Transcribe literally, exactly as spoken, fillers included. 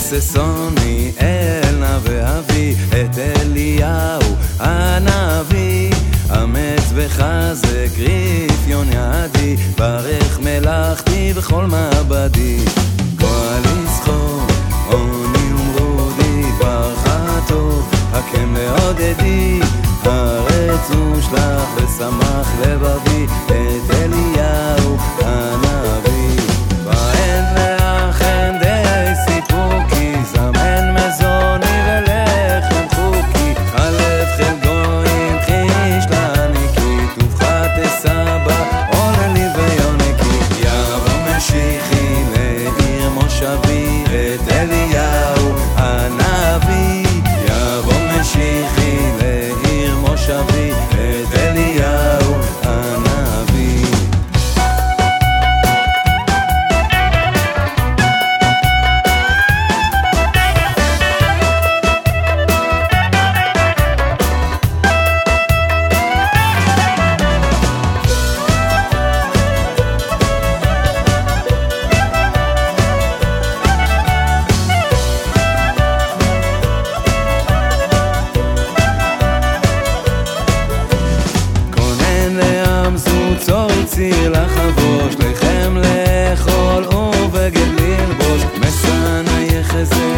ששון מאל נווה אבי, את אליהו הנביא. אמץ וחזק רפיון ידי, ברך מלאכתי וכל מעבדי. גואל יזכור עוני ומרודי, ברכה טוב הקם לעודדי. הארץ ושלח ושמח לבבי, את אליהו הנביא. ואין לאחן די סיפוקי, זמן מזוני ולחם חוקי. חלב חיל גויים חיש לניקי, טובך תסבא עולה לי ויונקי. יבוא משיחי לעיר מושבי, את אליהו הנביא. יבוא משיחי לעיר מושבי, את אליהו הנביא. צור ציר לחבוש, לחם לאכול ובגד ללבוש. מסנה יחזר